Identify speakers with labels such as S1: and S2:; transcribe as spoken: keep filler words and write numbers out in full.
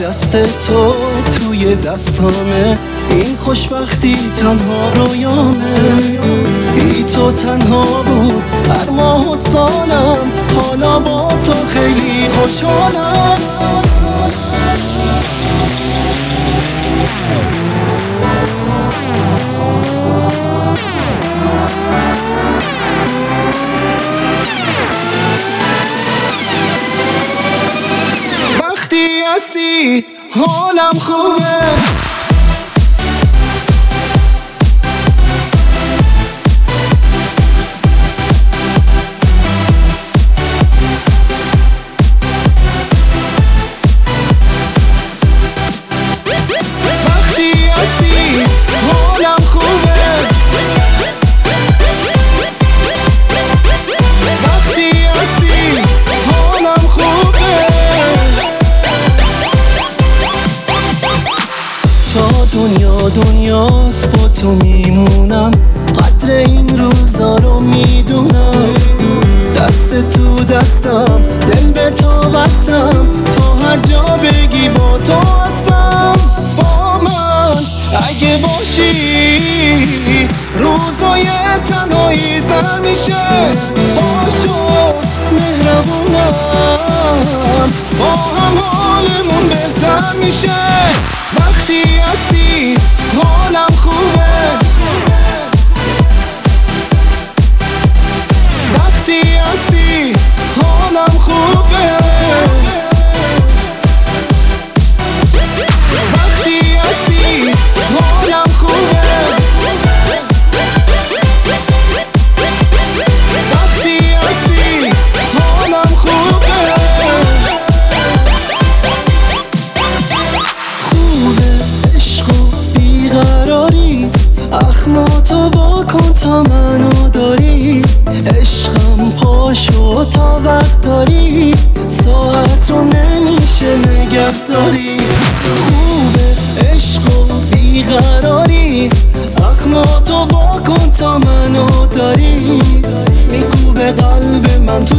S1: دست تو توی دستامه، این خوشبختی تنها رویامه. بی تو تنها بود هر ماه و سالم، حالا با تو خیلی خوشحالم. وقتی هستی حالم خوبه، دنیا دنیاست با تو میمونم، قدر این روزا رو میدونم. دست تو دستم دل به تو بستم، تا هر جا بگی با تو هستم. با من اگه باشی روزای تنهایی سر میشه، باشو مهربونم با هم حالمون بهتر میشه. وقتی هستی حالم خوبه، وقتی هستی حالم خوبه، وقتی هستی حالم خوبه، وقتی هستی حالم خوبه. اخماتو وا کن تا منو داری، عشقم پاشو تا وقت داری، ساعت رو نمیشه نگه داری. خوبه عشق و بیقراری، اخماتو وا کن تا منو داری، میکوبه قلب من